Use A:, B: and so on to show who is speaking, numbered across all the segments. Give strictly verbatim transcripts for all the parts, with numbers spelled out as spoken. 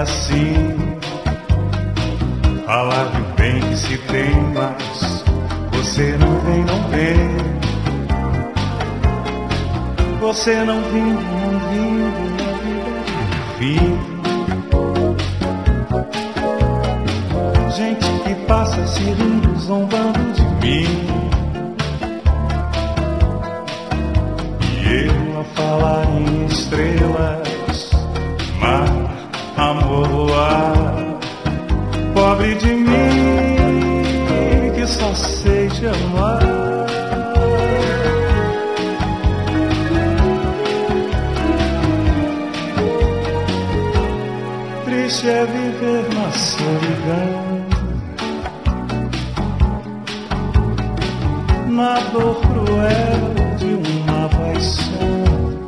A: assim, falar do bem que se tem, mas você não vem, não vem. Você não vindo, não vindo, na vida fim. Gente que passa se rindo, zombando de mim, e eu a falar em estrelas, mar, amor, luar. Pobre de mim, que só sei te amar. Triste é viver na solidão, na dor cruel de uma paixão.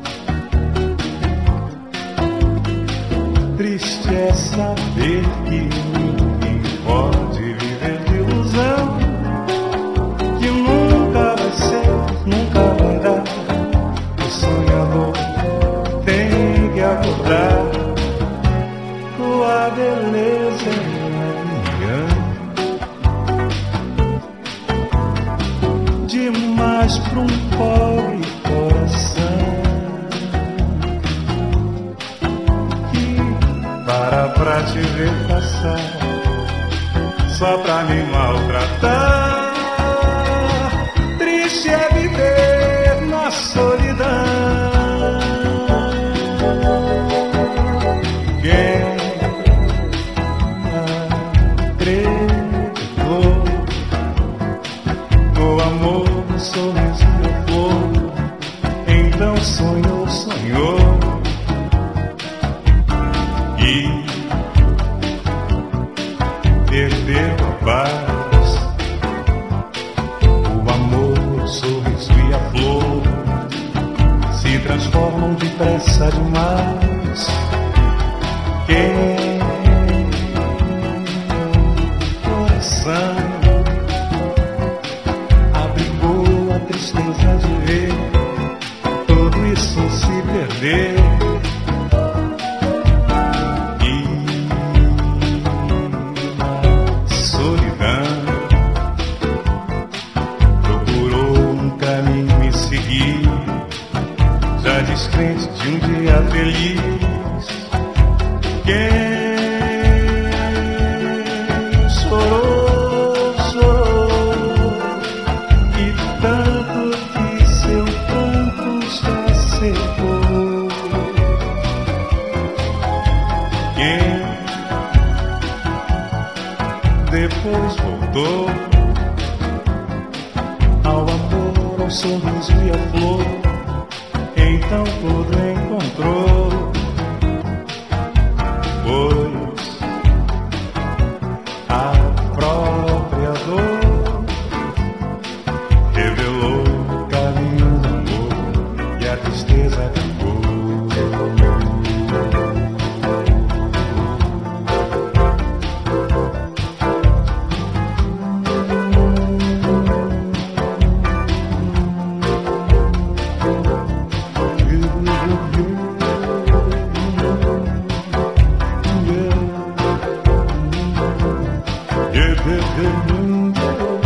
A: Triste é saber que ninguém pode viver de ilusão, que nunca vai ser, nunca vai dar. O sonhador tem que acordar. Tua beleza é demais pra um pobre coração que para pra te ver passar, só pra me maltratar. Triste é viver na solidão. Quem acreditou no amor, no sorriso e a flor, então sonhou, sonhou e perdeu a paz. O amor, o sorriso e a flor se transformam depressa demais. Quem coração abrigou a tristeza de ver tudo isso se perder, e na solidão procurou um caminho e seguir, já descrente de um dia feliz. Quem chorou, chorou, e tanto que seu pranto já secou. Quem depois voltou ao amor, ao sorriso e à flor, então tudo encontrou. Pois a própria dor revelou o caminho do amor e a tristeza acabou. Yeah, yeah, yeah, yeah.